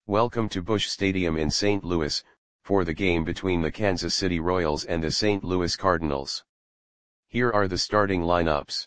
Welcome to Busch Stadium in St. Louis, for the game between the Kansas City Royals and the St. Louis Cardinals. Here are the starting lineups.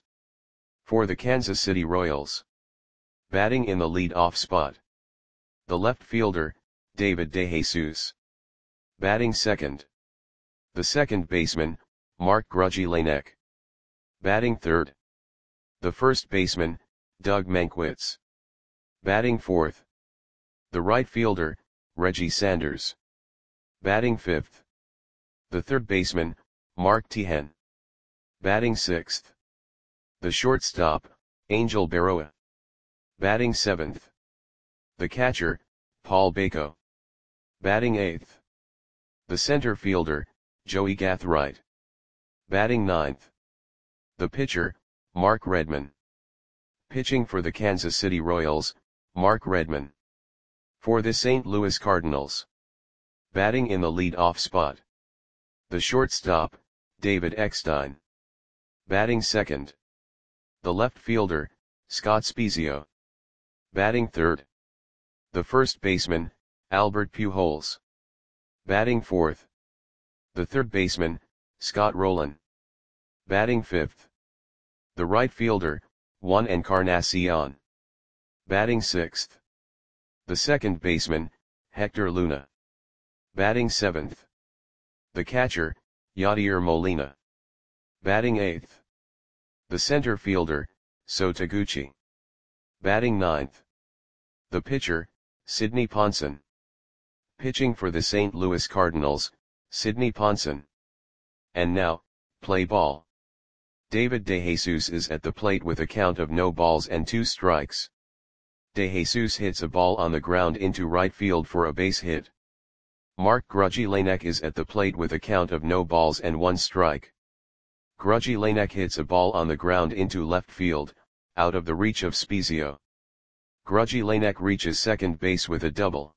For the Kansas City Royals. Batting in the lead-off spot. The left fielder, David DeJesus. Batting second. The second baseman, Mark Grudzielanek. Batting third. The first baseman, Doug Mankiewicz. Batting fourth. The right fielder, Reggie Sanders. Batting fifth. The third baseman, Mark Teahen. Batting sixth. The shortstop, Angel Berroa. Batting seventh. The catcher, Paul Bako. Batting eighth. The center fielder, Joey Gathright. Batting ninth. The pitcher, Mark Redman. Pitching for the Kansas City Royals, Mark Redman. For the St. Louis Cardinals. Batting in the lead-off spot. The shortstop, David Eckstein. Batting second. The left fielder, Scott Spiezio. Batting third. The first baseman, Albert Pujols. Batting fourth. The third baseman, Scott Rolen. Batting fifth. The right fielder, Juan Encarnacion. Batting sixth. The second baseman, Hector Luna. Batting seventh. The catcher, Yadier Molina. Batting eighth. The center fielder, Sho Taguchi. Batting ninth. The pitcher, Sidney Ponson. Pitching for the St. Louis Cardinals, Sidney Ponson. And now, play ball. David DeJesus is at the plate with a count of no balls and 2 strikes. DeJesus hits a ball on the ground into right field for a base hit. Mark Grudzielanek is at the plate with a count of no balls and 1 strike. Grudzielanek hits a ball on the ground into left field, out of the reach of Spiezio. Grudzielanek reaches second base with a double.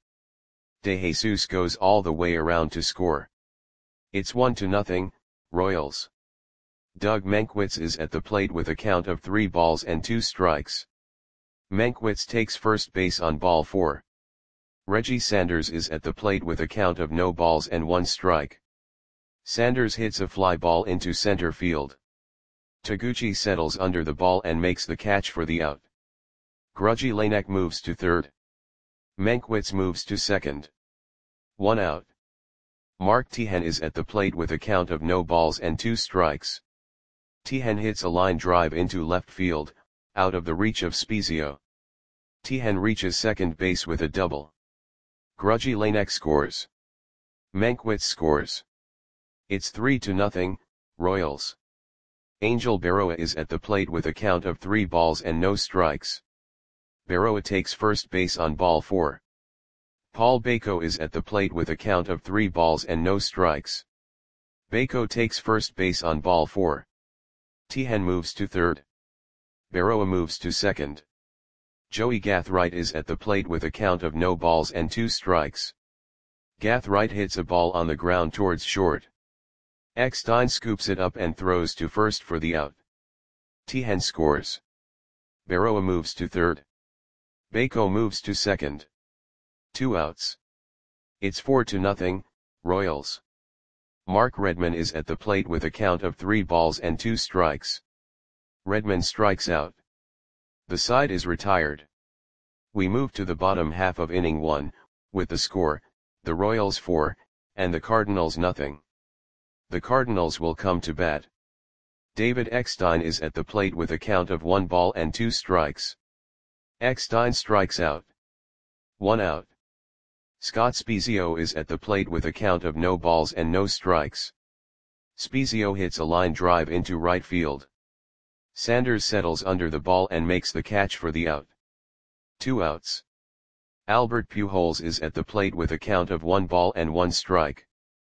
DeJesus goes all the way around to score. It's 1-0, Royals. Doug Mankiewicz is at the plate with a count of 3 balls and 2 strikes. Mankiewicz takes first base on ball 4. Reggie Sanders is at the plate with a count of no balls and 1 strike. Sanders hits a fly ball into center field. Taguchi settles under the ball and makes the catch for the out. Grudzielanek moves to third. Mankiewicz moves to second. 1 out. Mark Teahen is at the plate with a count of no balls and 2 strikes. Teahen hits a line drive into left field, out of the reach of Spiezio. Teahen reaches second base with a double. Grudzielanek scores. Mankiewicz scores. It's 3-0, Royals. Angel Berroa is at the plate with a count of 3 balls and no strikes. Berroa takes first base on ball 4. Paul Bako is at the plate with a count of 3 balls and no strikes. Bako takes first base on ball 4. Teahen moves to third. Berroa moves to second. Joey Gathright is at the plate with a count of no balls and 2 strikes. Gathright hits a ball on the ground towards short. Eckstein scoops it up and throws to first for the out. Teahen scores. Berroa moves to third. Bako moves to second. 2 outs. It's 4-0, Royals. Mark Redman is at the plate with a count of 3 balls and 2 strikes. Redman strikes out. The side is retired. We move to the bottom half of inning 1, with the score, the Royals 4, and the Cardinals 0. The Cardinals will come to bat. David Eckstein is at the plate with a count of 1 ball and 2 strikes. Eckstein strikes out. 1 out. Scott Spiezio is at the plate with a count of no balls and no strikes. Spiezio hits a line drive into right field. Sanders settles under the ball and makes the catch for the out. 2 outs. Albert Pujols is at the plate with a count of 1 ball and 1 strike.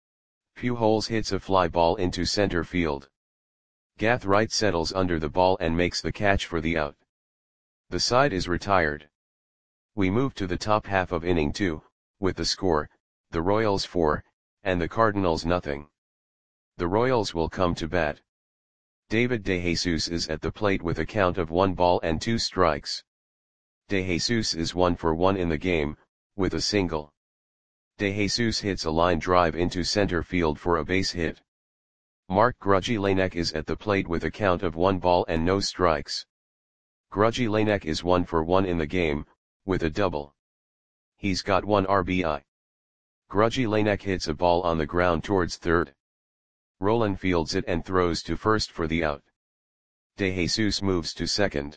Pujols hits a fly ball into center field. Gathright settles under the ball and makes the catch for the out. The side is retired. We move to the top half of inning 2, with the score, the Royals 4, and the Cardinals 0. The Royals will come to bat. David DeJesus is at the plate with a count of 1 ball and 2 strikes. DeJesus is 1 for 1 in the game, with a single. De Jesus hits a line drive into center field for a base hit. Mark Grudzielanek is at the plate with a count of 1 ball and no strikes. Grudzielanek is 1 for 1 in the game, with a double. He's got 1 RBI. Grudzielanek hits a ball on the ground towards third. Rolen fields it and throws to first for the out. De Jesus moves to second.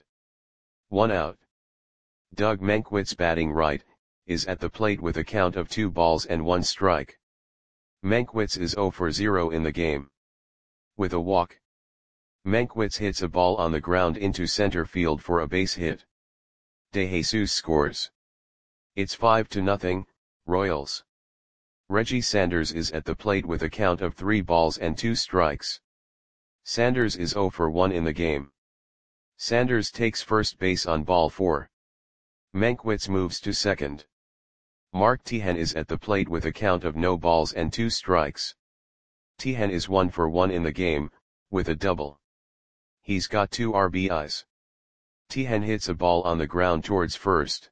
1 out. Doug Mankiewicz, batting right, is at the plate with a count of 2 balls and 1 strike. Mankiewicz is 0 for 0 in the game. With a walk. Mankiewicz hits a ball on the ground into center field for a base hit. De Jesus scores. It's 5-0, Royals. Reggie Sanders is at the plate with a count of 3 balls and 2 strikes. Sanders is 0 for 1 in the game. Sanders takes first base on ball 4. Mankiewicz moves to second. Mark Teahen is at the plate with a count of no balls and 2 strikes. Teahen is 1 for 1 in the game, with a double. He's got 2 RBIs. Teahen hits a ball on the ground towards first.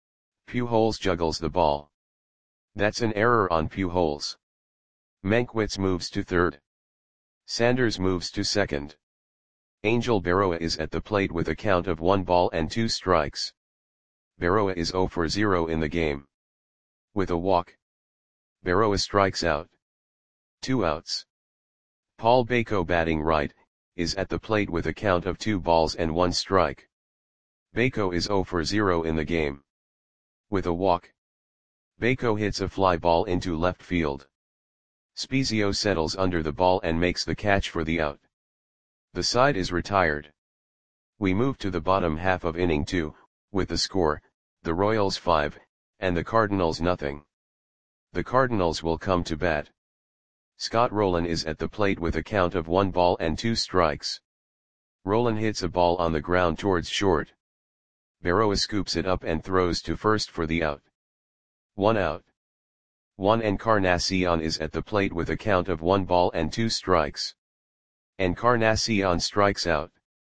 Pujols juggles the ball. That's an error on Pujols. Mankiewicz moves to third. Sanders moves to second. Angel Berroa is at the plate with a count of 1 ball and 2 strikes. Berroa is 0 for 0 in the game. With a walk. Berroa strikes out. 2 outs. Paul Bako, batting right, is at the plate with a count of 2 balls and 1 strike. Bako is 0 for 0 in the game. With a walk. Bako hits a fly ball into left field. Spezio settles under the ball and makes the catch for the out. The side is retired. We move to the bottom half of inning 2, with the score, the Royals 5, and the Cardinals nothing. The Cardinals will come to bat. Scott Rolen is at the plate with a count of 1 ball and 2 strikes. Rolen hits a ball on the ground towards short. Berroa scoops it up and throws to first for the out. 1 out. Juan Encarnacion is at the plate with a count of 1 ball and 2 strikes. Encarnacion strikes out.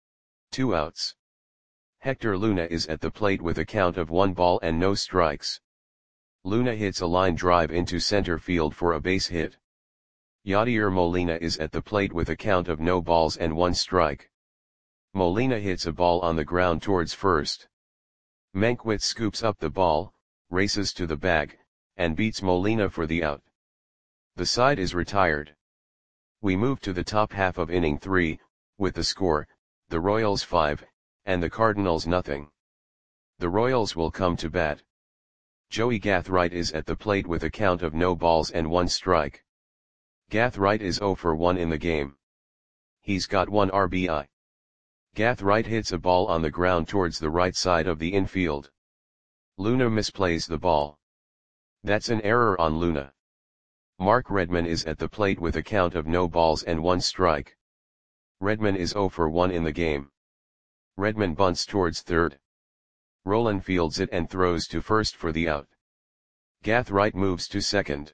2 outs. Hector Luna is at the plate with a count of 1 ball and no strikes. Luna hits a line drive into center field for a base hit. Yadier Molina is at the plate with a count of no balls and 1 strike. Molina hits a ball on the ground towards first. Mankiewicz scoops up the ball, races to the bag, and beats Molina for the out. The side is retired. We move to the top half of inning 3, with the score, the Royals 5, and the Cardinals nothing. The Royals will come to bat. Joey Gathright is at the plate with a count of no balls and 1 strike. Gathright is 0 for 1 in the game. He's got 1 RBI. Gathright hits a ball on the ground towards the right side of the infield. Luna misplays the ball. That's an error on Luna. Mark Redman is at the plate with a count of no balls and 1 strike. Redman is 0 for 1 in the game. Redman bunts towards third. Rolen fields it and throws to first for the out. Gathright moves to second.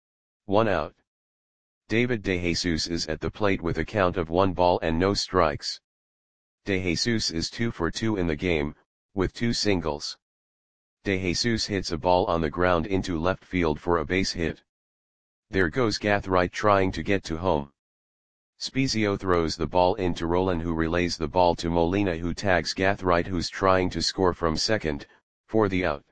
1 out. David De Jesus is at the plate with a count of 1 ball and no strikes. De Jesus is 2 for 2 in the game, with 2 singles. De Jesus hits a ball on the ground into left field for a base hit. There goes Gathright trying to get to home. Spezio throws the ball into Rolen, who relays the ball to Molina, who tags Gathright, who's trying to score from second, for the out.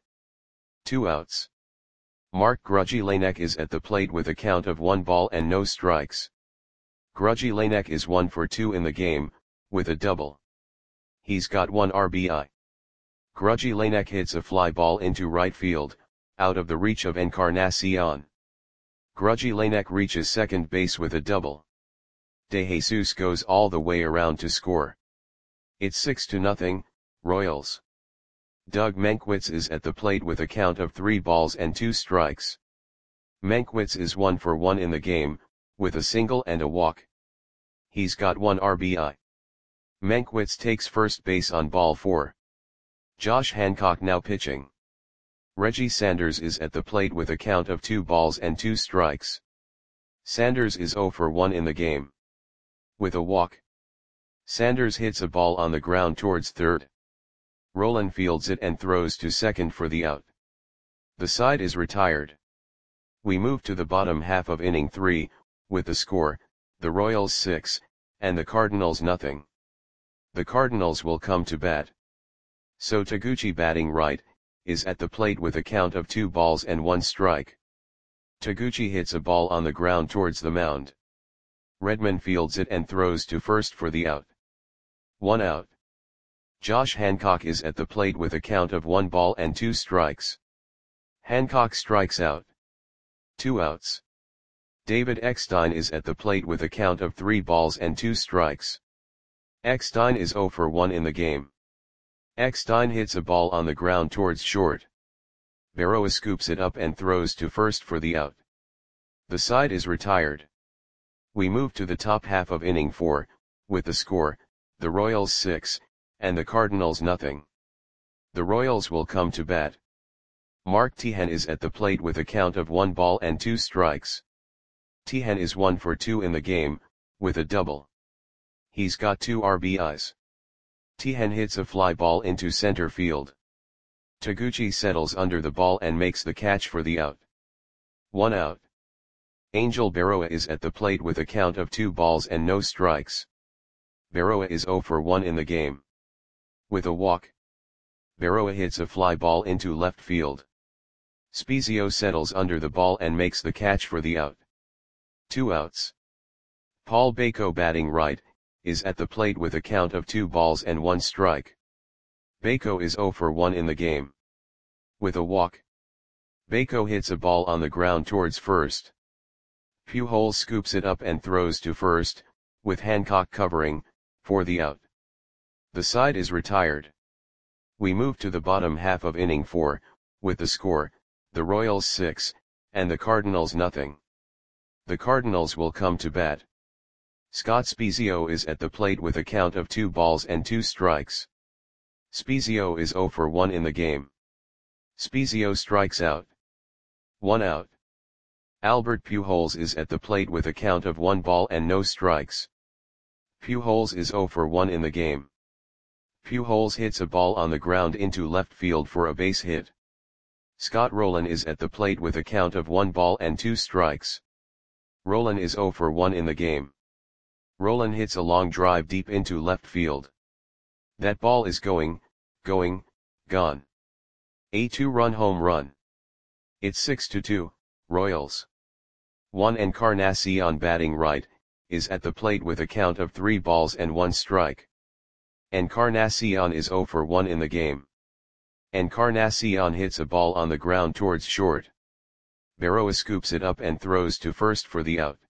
2 outs. Mark Grudzielanek is at the plate with a count of 1 ball and no strikes. Grudzielanek is 1 for 2 in the game, with a double. He's got 1 RBI. Grudzielanek hits a fly ball into right field, out of the reach of Encarnacion. Grudzielanek reaches second base with a double. De Jesus goes all the way around to score. It's 6-0, Royals. Doug Mankiewicz is at the plate with a count of 3 balls and 2 strikes. Mankiewicz is 1 for 1 in the game, with a single and a walk. He's got 1 RBI. Mankiewicz takes first base on ball 4. Josh Hancock now pitching. Reggie Sanders is at the plate with a count of 2 balls and 2 strikes. Sanders is 0 for 1 in the game. With a walk. Sanders hits a ball on the ground towards third. Rolen fields it and throws to second for the out. The side is retired. We move to the bottom half of inning 3, with the score, the Royals 6, and the Cardinals nothing. The Cardinals will come to bat. So Taguchi, batting right, is at the plate with a count of 2 balls and 1 strike. Taguchi hits a ball on the ground towards the mound. Redman fields it and throws to first for the out. 1 out. Josh Hancock is at the plate with a count of 1 ball and 2 strikes. Hancock strikes out. 2 outs. David Eckstein is at the plate with a count of 3 balls and 2 strikes. Eckstein is 0 for 1 in the game. Eckstein hits a ball on the ground towards short. Berroa scoops it up and throws to first for the out. The side is retired. We move to the top half of inning 4, with the score, the Royals 6, and the Cardinals nothing. The Royals will come to bat. Mark Teahen is at the plate with a count of 1 ball and 2 strikes. Teahen is 1 for 2 in the game, with a double. He's got 2 RBIs. Teahen hits a fly ball into center field. Taguchi settles under the ball and makes the catch for the out. 1 out. Angel Berroa is at the plate with a count of 2 balls and no strikes. Berroa is 0 for 1 in the game. With a walk, Berroa hits a fly ball into left field. Spezio settles under the ball and makes the catch for the out. 2 outs. Paul Bako, batting right, is at the plate with a count of 2 balls and 1 strike. Bako is 0 for 1 in the game. With a walk, Bako hits a ball on the ground towards first. Pujols scoops it up and throws to first, with Hancock covering, for the out. The side is retired. We move to the bottom half of inning 4, with the score, the Royals 6, and the Cardinals nothing. The Cardinals will come to bat. Scott Spezio is at the plate with a count of 2 balls and 2 strikes. Spezio is 0 for 1 in the game. Spezio strikes out. 1 out. Albert Pujols is at the plate with a count of 1 ball and no strikes. Pujols is 0 for 1 in the game. Pujols hits a ball on the ground into left field for a base hit. Scott Rolen is at the plate with a count of 1 ball and 2 strikes. Rolen is 0 for 1 in the game. Rolen hits a long drive deep into left field. That ball is gone. A 2-run home run. It's 6-2, Royals. Juan Encarnacion, batting right, is at the plate with a count of 3 balls and 1 strike. Encarnacion is 0 for 1 in the game. Encarnacion hits a ball on the ground towards short. Berroa scoops it up and throws to first for the out.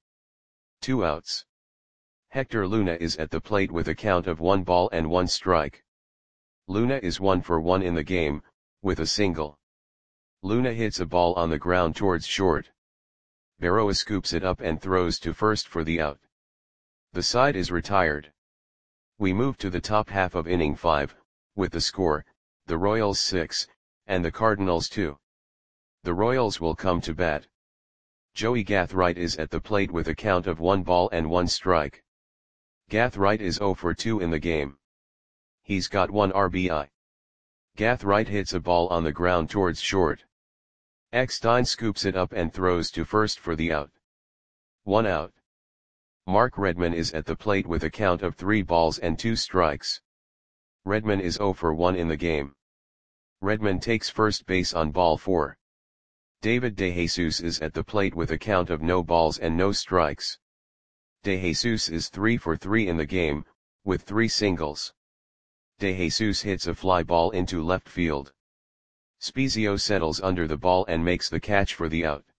2 outs. Hector Luna is at the plate with a count of 1 ball and 1 strike. Luna is 1 for 1 in the game, with a single. Luna hits a ball on the ground towards short. Berroa scoops it up and throws to first for the out. The side is retired. We move to the top half of inning 5, with the score, the Royals 6, and the Cardinals 2. The Royals will come to bat. Joey Gathright is at the plate with a count of 1 ball and 1 strike. Gathright is 0 for 2 in the game. He's got 1 RBI. Gathright hits a ball on the ground towards short. Eckstein scoops it up and throws to first for the out. 1 out. Mark Redman is at the plate with a count of 3 balls and 2 strikes. Redman is 0 for 1 in the game. Redman takes first base on ball 4. David DeJesus is at the plate with a count of no balls and no strikes. DeJesus is 3 for 3 in the game, with 3 singles. DeJesus hits a fly ball into left field. Spezio settles under the ball and makes the catch for the out.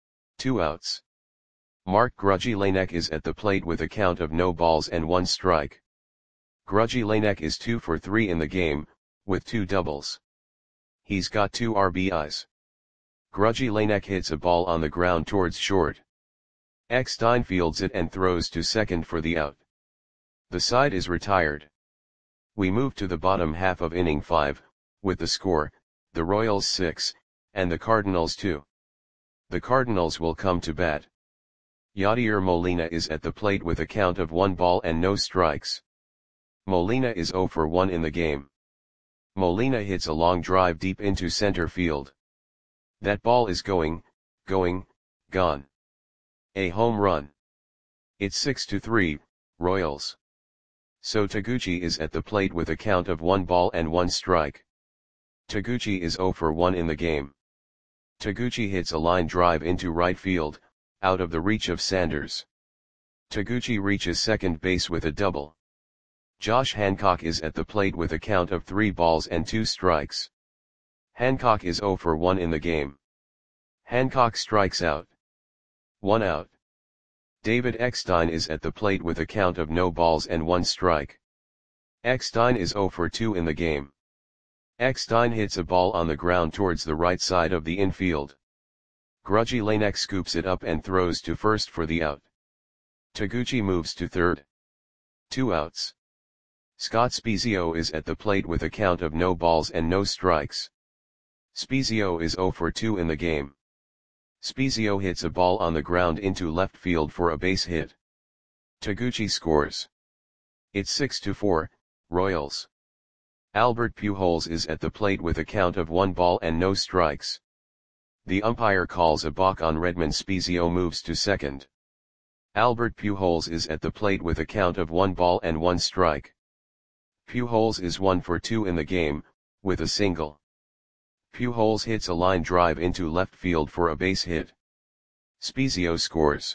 2 outs. Mark Grudzielanek is at the plate with a count of no balls and 1 strike. Grudzielanek is 2 for 3 in the game, with 2 doubles. He's got 2 RBIs. Grudzielanek hits a ball on the ground towards short. Eckstein fields it and throws to second for the out. The side is retired. We move to the bottom half of inning 5, with the score, the Royals 6, and the Cardinals 2. The Cardinals will come to bat. Yadier Molina is at the plate with a count of 1 ball and no strikes. Molina is 0 for 1 in the game. Molina hits a long drive deep into center field. That ball is going, gone. A home run. It's 6-3, Royals. So Taguchi is at the plate with a count of 1 ball and 1 strike. Taguchi is 0 for 1 in the game. Taguchi hits a line drive into right field, out of the reach of Sanders. Taguchi reaches second base with a double. Josh Hancock is at the plate with a count of 3 balls and 2 strikes. Hancock is 0 for 1 in the game. Hancock strikes out. 1 out. David Eckstein is at the plate with a count of no balls and 1 strike. Eckstein is 0 for 2 in the game. Eckstein hits a ball on the ground towards the right side of the infield. Grudgy Lanek scoops it up and throws to first for the out. Taguchi moves to third. 2 outs. Scott Spiezio is at the plate with a count of no balls and no strikes. Spiezio is 0 for 2 in the game. Spiezio hits a ball on the ground into left field for a base hit. Taguchi scores. It's 6-4, Royals. Albert Pujols is at the plate with a count of 1 ball and no strikes. The umpire calls a balk on Redmond. Spiezio moves to second. Albert Pujols is at the plate with a count of 1 ball and 1 strike. Pujols is 1 for 2 in the game, with a single. Pujols hits a line drive into left field for a base hit. Spiezio scores.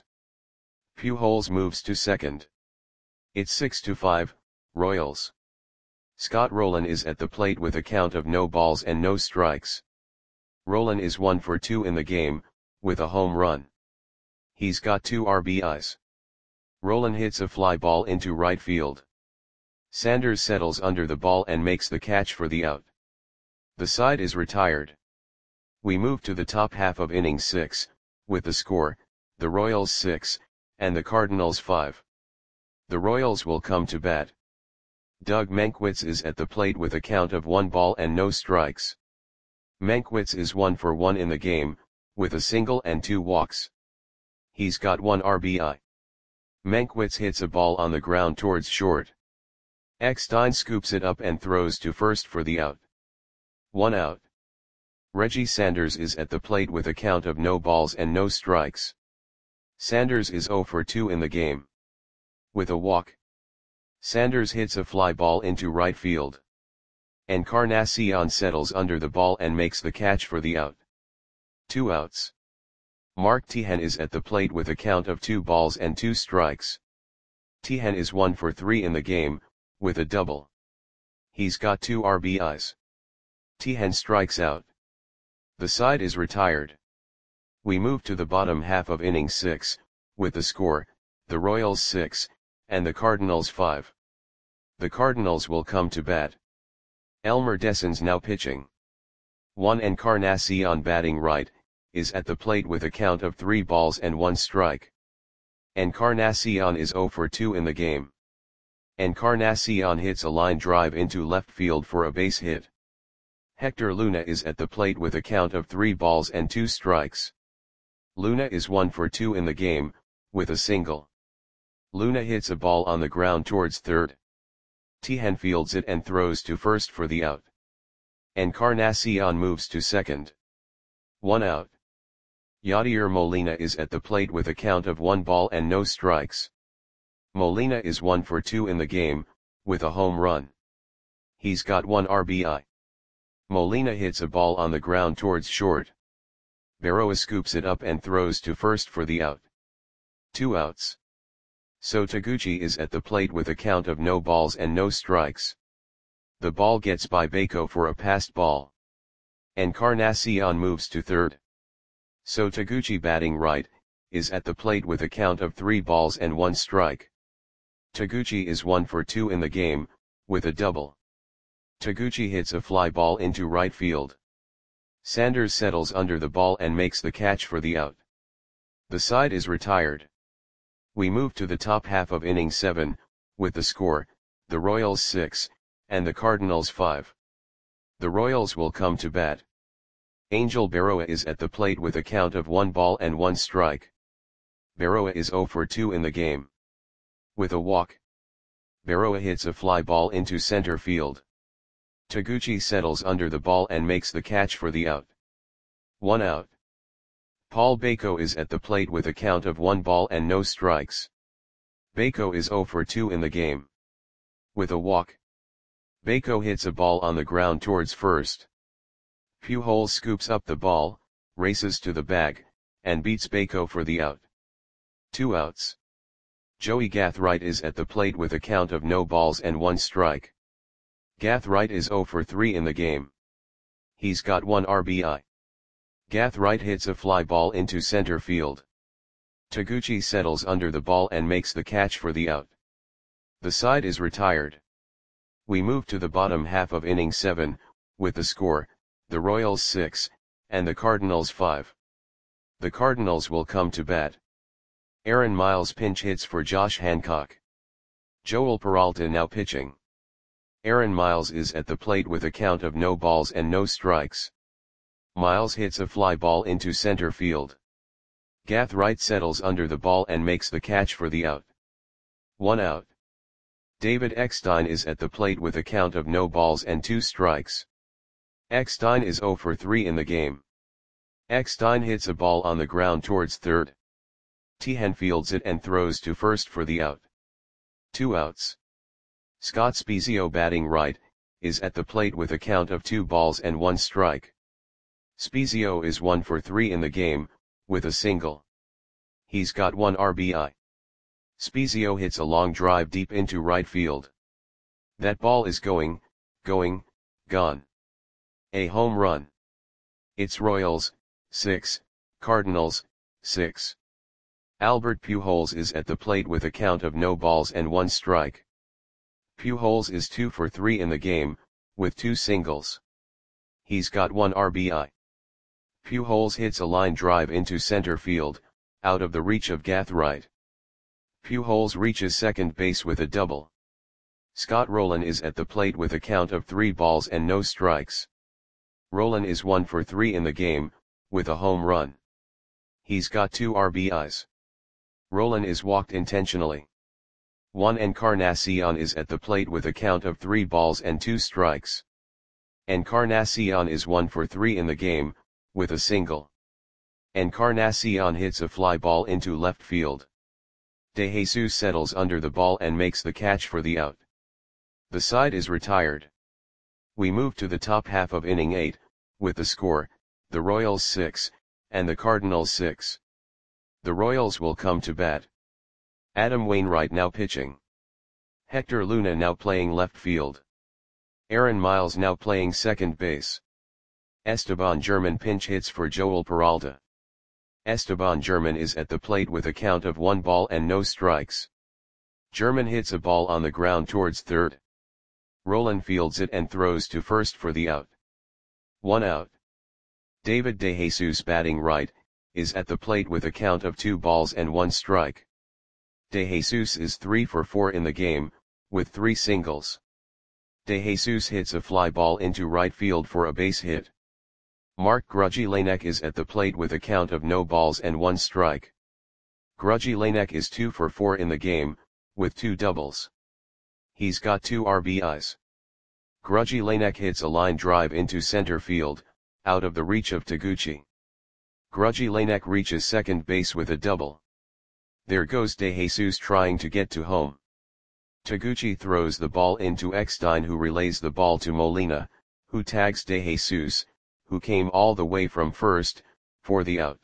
Pujols moves to second. It's 6-5, Royals. Scott Rolen is at the plate with a count of no balls and no strikes. Rolen is 1 for 2 in the game, with a home run. He's got 2 RBIs. Rolen hits a fly ball into right field. Sanders settles under the ball and makes the catch for the out. The side is retired. We move to the top half of inning 6, with the score, the Royals 6, and the Cardinals 5. The Royals will come to bat. Doug Mankiewicz is at the plate with a count of 1 ball and no strikes. Mankiewicz is 1 for 1 in the game, with a single and 2 walks. He's got 1 RBI. Mankiewicz hits a ball on the ground towards short. Eckstein scoops it up and throws to first for the out. 1 out. Reggie Sanders is at the plate with a count of no balls and no strikes. Sanders is 0 for 2 in the game. With a walk. Sanders hits a fly ball into right field. Encarnacion settles under the ball and makes the catch for the out. 2 outs. Mark Teahen is at the plate with a count of 2 balls and 2 strikes. Teahen is 1 for 3 in the game, with a double. He's got 2 RBIs. Teahen strikes out. The side is retired. We move to the bottom half of inning 6, with the score, the Royals 6, and the Cardinals 5. The Cardinals will come to bat. Elmer Dessens now pitching. Juan Encarnacion batting right, is at the plate with a count of 3 balls and 1 strike. Encarnacion is 0 for 2 in the game. Encarnacion hits a line drive into left field for a base hit. Hector Luna is at the plate with a count of 3 balls and 2 strikes. Luna is 1 for 2 in the game, with a single. Luna hits a ball on the ground towards third. Teahen fields it and throws to first for the out. Encarnacion moves to second. 1 out. Yadier Molina is at the plate with a count of 1 ball and no strikes. Molina is 1 for 2 in the game, with a home run. He's got 1 RBI. Molina hits a ball on the ground towards short. Berroa scoops it up and throws to first for the out. 2 outs. So Taguchi is at the plate with a count of no balls and no strikes. The ball gets by Baco for a passed ball. Encarnacion moves to third. So Taguchi batting right, is at the plate with a count of 3 balls and 1 strike. Taguchi is 1 for 2 in the game, with a double. Taguchi hits a fly ball into right field. Sanders settles under the ball and makes the catch for the out. The side is retired. We move to the top half of inning 7, with the score, the Royals 6, and the Cardinals 5. The Royals will come to bat. Angel Berroa is at the plate with a count of 1 ball and 1 strike. Berroa is 0 for 2 in the game. With a walk. Berroa hits a fly ball into center field. Taguchi settles under the ball and makes the catch for the out. 1 out. Paul Bako is at the plate with a count of 1 ball and no strikes. Bako is 0 for 2 in the game. With a walk, Bako hits a ball on the ground towards first. Pujols scoops up the ball, races to the bag, and beats Bako for the out. 2 outs. Joey Gathright is at the plate with a count of no balls and 1 strike. Gathright is 0 for 3 in the game. He's got 1 RBI. Gathright hits a fly ball into center field. Taguchi settles under the ball and makes the catch for the out. The side is retired. We move to the bottom half of inning 7, with the score, the Royals 6, and the Cardinals 5. The Cardinals will come to bat. Aaron Miles pinch hits for Josh Hancock. Joel Peralta now pitching. Aaron Miles is at the plate with a count of no balls and no strikes. Miles hits a fly ball into center field. Gathright settles under the ball and makes the catch for the out. 1 out. David Eckstein is at the plate with a count of no balls and 2 strikes. Eckstein is 0 for 3 in the game. Eckstein hits a ball on the ground towards third. Tehan fields it and throws to first for the out. 2 outs. Scott Spiezio batting right, is at the plate with a count of 2 balls and 1 strike. Spiezio is 1 for 3 in the game, with a single. He's got 1 RBI. Spiezio hits a long drive deep into right field. That ball is going, gone. A home run. It's Royals, 6, Cardinals, 6. Albert Pujols is at the plate with a count of no balls and 1 strike. Pujols is 2 for 3 in the game, with 2 singles. He's got 1 RBI. Pujols hits a line drive into center field, out of the reach of Gathright. Pujols reaches second base with a double. Scott Rolen is at the plate with a count of 3 balls and no strikes. Rolen is 1 for 3 in the game, with a home run. He's got 2 RBIs. Rolen is walked intentionally. Juan Encarnacion is at the plate with a count of 3 balls and 2 strikes. Encarnacion is 1 for 3 in the game, with a single. Encarnacion hits a fly ball into left field. De Jesus settles under the ball and makes the catch for the out. The side is retired. We move to the top half of inning 8, with the score, the Royals 6, and the Cardinals 6. The Royals will come to bat. Adam Wainwright now pitching. Hector Luna now playing left field. Aaron Miles now playing second base. Esteban German pinch hits for Joel Peralta. Esteban German is at the plate with a count of 1 ball and no strikes. German hits a ball on the ground towards third. Rolen fields it and throws to first for the out. 1 out. David De Jesus batting right, is at the plate with a count of 2 balls and 1 strike. De Jesus is 3 for 4 in the game, with 3 singles. De Jesus hits a fly ball into right field for a base hit. Mark Grudzielanek is at the plate with a count of no balls and 1 strike. Grudzielanek is 2 for 4 in the game, with 2 doubles. He's got 2 RBIs. Grudzielanek hits a line drive into center field, out of the reach of Taguchi. Grudzielanek reaches second base with a double. There goes De Jesus trying to get to home. Taguchi throws the ball into Eckstein, who relays the ball to Molina, who tags De Jesus, who came all the way from first, for the out.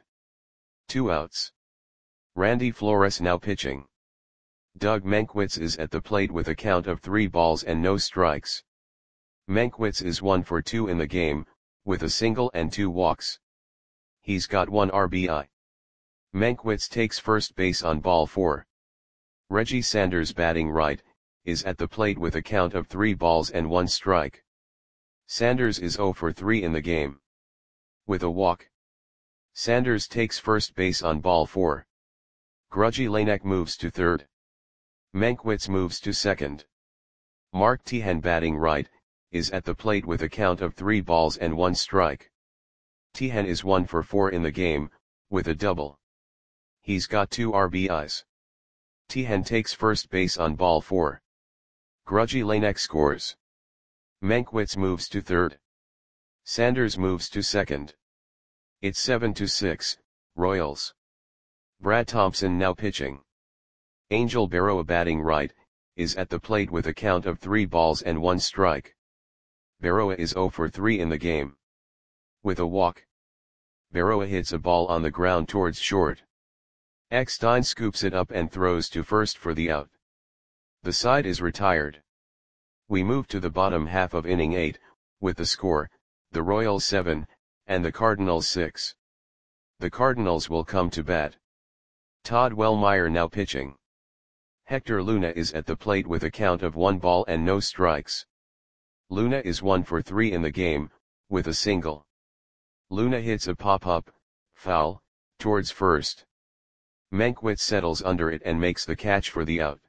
2 outs. Randy Flores now pitching. Doug Mankiewicz is at the plate with a count of 3 balls and no strikes. Mankiewicz is 1 for 2 in the game, with a single and 2 walks. He's got 1 RBI. Mankiewicz takes first base on ball 4. Reggie Sanders batting right, is at the plate with a count of 3 balls and 1 strike. Sanders is 0 for 3 in the game. With a walk, Sanders takes first base on ball 4. Grudzielanek moves to third. Mankiewicz moves to second. Mark Tehan batting right, is at the plate with a count of 3 balls and 1 strike. Tehan is 1 for 4 in the game, with a double. He's got 2 RBIs. Tehan takes first base on ball 4. Grudzielanek scores. Mankiewicz moves to third. Sanders moves to second. It's 7-6, Royals. Brad Thompson now pitching. Angel Berroa batting right, is at the plate with a count of 3 balls and 1 strike. Berroa is 0 for 3 in the game. With a walk, Berroa hits a ball on the ground towards short. Eckstein scoops it up and throws to first for the out. The side is retired. We move to the bottom half of inning 8, with the score, the Royals 7, and the Cardinals 6. The Cardinals will come to bat. Todd Wellmeyer now pitching. Hector Luna is at the plate with a count of 1 ball and no strikes. Luna is 1 for 3 in the game, with a single. Luna hits a pop-up, foul, towards first. Mankiewicz settles under it and makes the catch for the out.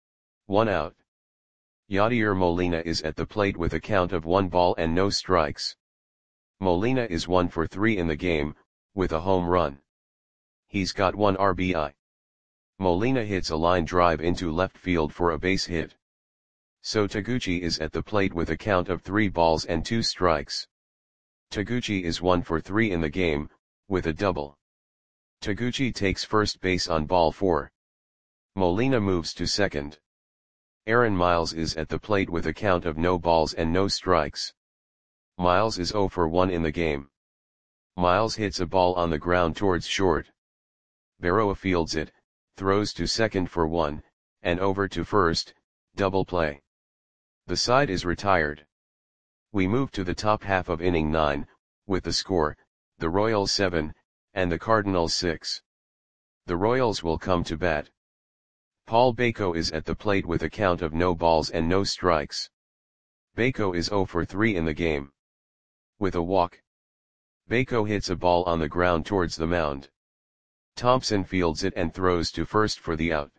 1 out. Yadier Molina is at the plate with a count of 1 ball and no strikes. Molina is 1 for 3 in the game, with a home run. He's got 1 RBI. Molina hits a line drive into left field for a base hit. So Taguchi is at the plate with a count of 3 balls and 2 strikes. Taguchi is 1 for 3 in the game, with a double. Taguchi takes first base on ball 4. Molina moves to second. Aaron Miles is at the plate with a count of no balls and no strikes. Miles is 0 for 1 in the game. Miles hits a ball on the ground towards short. Berroa fields it, throws to second for 1, and over to first, double play. The side is retired. We move to the top half of inning 9, with the score, the Royals 7, and the Cardinals 6. The Royals will come to bat. Paul Bako is at the plate with a count of no balls and no strikes. Bako is 0 for 3 in the game. With a walk, Bako hits a ball on the ground towards the mound. Thompson fields it and throws to first for the out.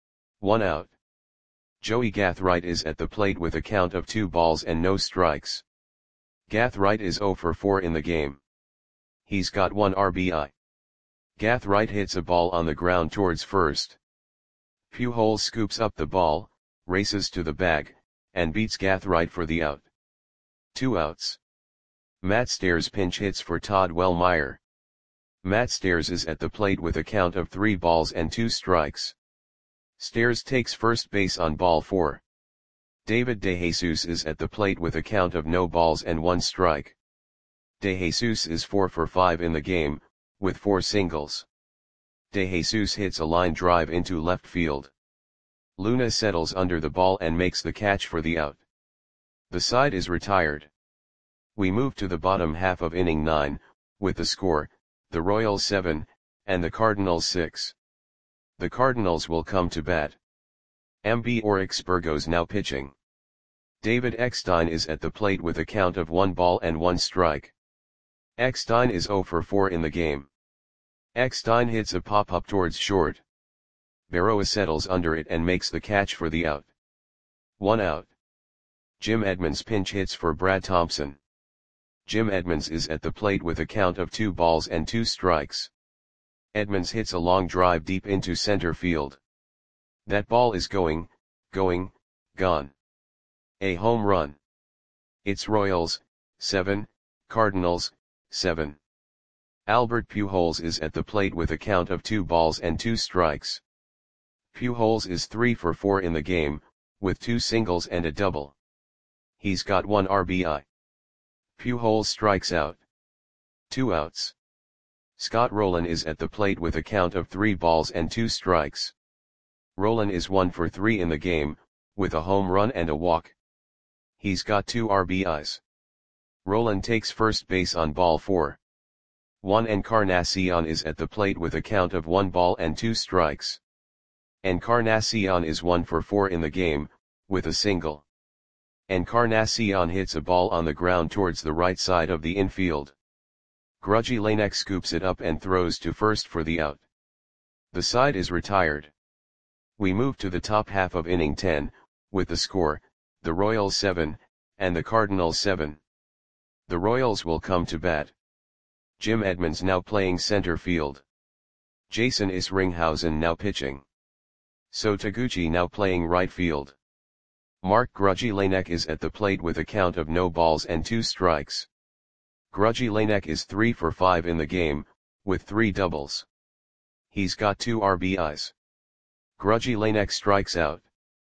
1 out. Joey Gathright is at the plate with a count of 2 balls and no strikes. Gathright is 0 for 4 in the game. He's got 1 RBI. Gathright hits a ball on the ground towards first. Pujols scoops up the ball, races to the bag, and beats Gathright for the out. 2 outs. Matt Stairs pinch hits for Todd Wellmeyer. Matt Stairs is at the plate with a count of 3 balls and 2 strikes. Stairs takes first base on ball 4. David DeJesus is at the plate with a count of no balls and 1 strike. DeJesus is 4 for 5 in the game, with 4 singles. DeJesus hits a line drive into left field. Luna settles under the ball and makes the catch for the out. The side is retired. We move to the bottom half of inning 9, with the score, the Royals 7, and the Cardinals 6. The Cardinals will come to bat. MB Oryx Burgos now pitching. David Eckstein is at the plate with a count of 1 ball and 1 strike. Eckstein is 0 for 4 in the game. Eckstein hits a pop-up towards short. Berroa settles under it and makes the catch for the out. 1 out. Jim Edmonds pinch hits for Brad Thompson. Jim Edmonds is at the plate with a count of 2 balls and 2 strikes. Edmonds hits a long drive deep into center field. That ball is going, gone. A home run. It's Royals, 7, Cardinals, 7. Albert Pujols is at the plate with a count of 2 balls and 2 strikes. Pujols is 3 for 4 in the game, with 2 singles and a double. He's got 1 RBI. Pujols strikes out. 2 outs. Scott Rolen is at the plate with a count of 3 balls and 2 strikes. Rolen is 1 for 3 in the game, with a home run and a walk. He's got 2 RBIs. Rolen takes first base on ball 4. Juan Encarnacion is at the plate with a count of 1 ball and 2 strikes. Encarnacion is 1 for 4 in the game, with a single. Encarnacion hits a ball on the ground towards the right side of the infield. Grudgy Lanek scoops it up and throws to first for the out. The side is retired. We move to the top half of inning 10, with the score, the Royals 7, and the Cardinals 7. The Royals will come to bat. Jim Edmonds now playing center field. Jason Isringhausen now pitching. So Taguchi now playing right field. Mark Grudgy Lanek is at the plate with a count of no balls and 2 strikes. Grudgy Lanek is 3 for 5 in the game, with 3 doubles. He's got 2 RBIs. Grudgy Lanek strikes out.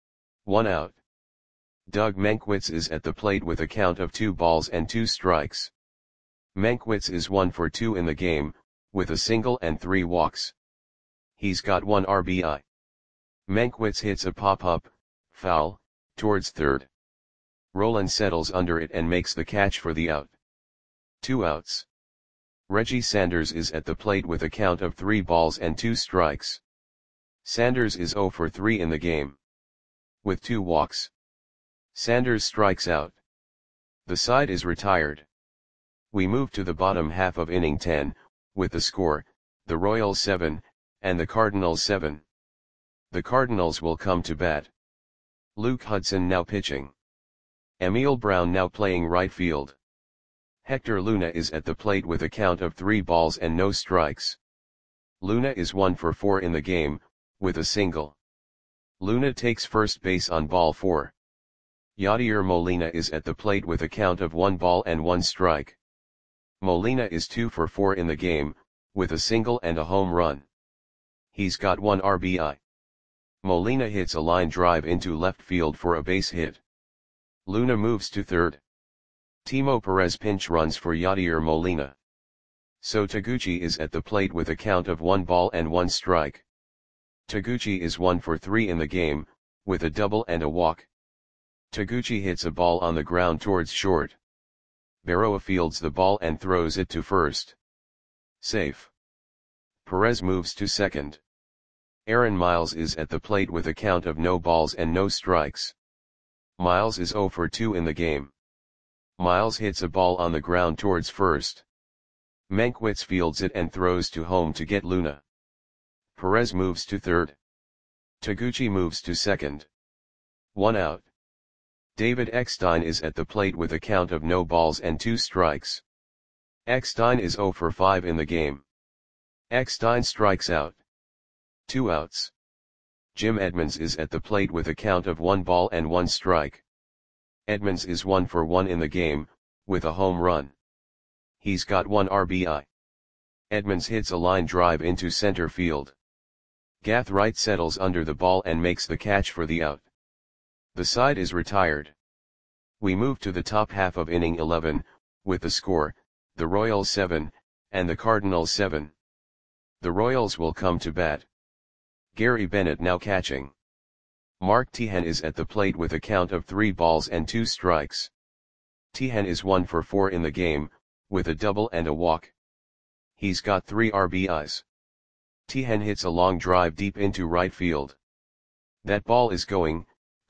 1 out. Doug Mankiewicz is at the plate with a count of 2 balls and 2 strikes. Mankiewicz is 1 for 2 in the game, with a single and 3 walks. He's got 1 RBI. Mankiewicz hits a pop-up, foul, towards third. Roland settles under it and makes the catch for the out. 2 outs. Reggie Sanders is at the plate with a count of 3 balls and 2 strikes. Sanders is 0 for 3 in the game. With 2 walks. Sanders strikes out. The side is retired. We move to the bottom half of inning 10, with the score, the Royals 7, and the Cardinals 7. The Cardinals will come to bat. Luke Hudson now pitching. Emil Brown now playing right field. Hector Luna is at the plate with a count of 3 balls and no strikes. Luna is 1 for 4 in the game, with a single. Luna takes first base on ball 4. Yadier Molina is at the plate with a count of 1 ball and 1 strike. Molina is 2 for 4 in the game, with a single and a home run. He's got 1 RBI. Molina hits a line drive into left field for a base hit. Luna moves to third. Timo Perez pinch runs for Yadier Molina. So Taguchi is at the plate with a count of 1 ball and 1 strike. Taguchi is 1 for 3 in the game, with a double and a walk. Taguchi hits a ball on the ground towards short. Berroa fields the ball and throws it to first. Safe. Perez moves to second. Aaron Miles is at the plate with a count of no balls and no strikes. Miles is 0 for 2 in the game. Miles hits a ball on the ground towards first. Mankiewicz fields it and throws to home to get Luna. Perez moves to third. Taguchi moves to second. 1 out. David Eckstein is at the plate with a count of no balls and 2 strikes. Eckstein is 0 for 5 in the game. Eckstein strikes out. 2 outs. Jim Edmonds is at the plate with a count of 1 ball and 1 strike. Edmonds is 1 for 1 in the game, with a home run. He's got 1 RBI. Edmonds hits a line drive into center field. Gath Wright settles under the ball and makes the catch for the out. The side is retired. We move to the top half of inning 11, with the score, the Royals 7, and the Cardinals 7. The Royals will come to bat. Gary Bennett now catching. Mark Teahen is at the plate with a count of 3 balls and 2 strikes. Teahen is 1 for 4 in the game, with a double and a walk. He's got 3 RBIs. Teahen hits a long drive deep into right field. That ball is going,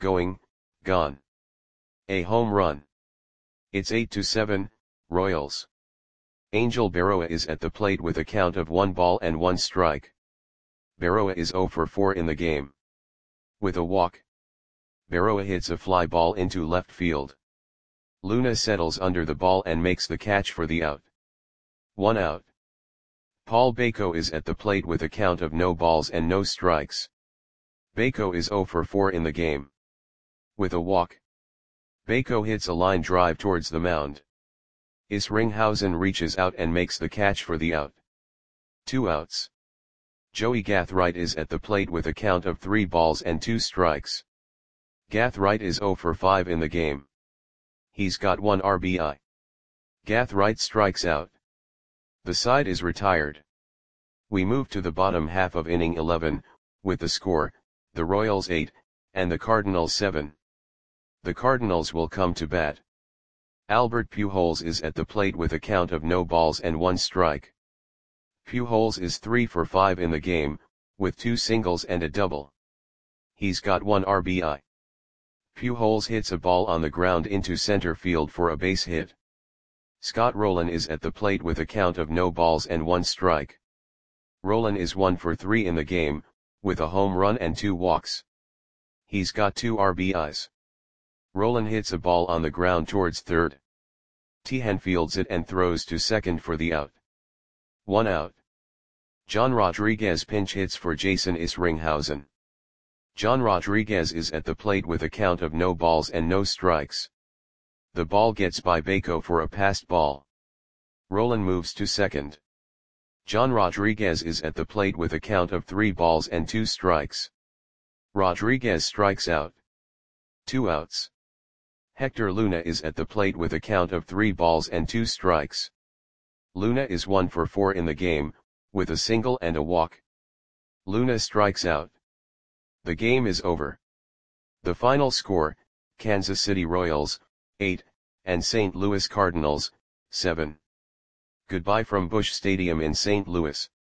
gone. A home run. It's 8-7, Royals. Angel Berroa is at the plate with a count of 1 ball and 1 strike. Berroa is 0 for 4 in the game. With a walk. Berroa hits a fly ball into left field. Luna settles under the ball and makes the catch for the out. 1 out. Paul Bako is at the plate with a count of no balls and no strikes. Bako is 0 for 4 in the game. With a walk. Bako hits a line drive towards the mound. Isringhausen reaches out and makes the catch for the out. 2 outs. Joey Gath Wright is at the plate with a count of 3 balls and 2 strikes. Gath Wright is 0 for 5 in the game. He's got 1 RBI. Gath Wright strikes out. The side is retired. We move to the bottom half of inning 11, with the score, the Royals 8, and the Cardinals 7. The Cardinals will come to bat. Albert Pujols is at the plate with a count of no balls and 1 strike. Pujols is 3 for 5 in the game, with 2 singles and a double. He's got 1 RBI. Pujols hits a ball on the ground into center field for a base hit. Scott Rowland is at the plate with a count of no balls and 1 strike. Rowland is 1 for 3 in the game, with a home run and 2 walks. He's got 2 RBIs. Rowland hits a ball on the ground towards third. Teahen fields it and throws to second for the out. 1 out. John Rodriguez pinch hits for Jason Isringhausen. John Rodriguez is at the plate with a count of no balls and no strikes. The ball gets by Bako for a passed ball. Roland moves to second. John Rodriguez is at the plate with a count of 3 balls and 2 strikes. Rodriguez strikes out. 2 outs. Hector Luna is at the plate with a count of 3 balls and 2 strikes. Luna is 1 for 4 in the game, with a single and a walk. Luna strikes out. The game is over. The final score, Kansas City Royals, 8, and St. Louis Cardinals, 7. Goodbye from Busch Stadium in St. Louis.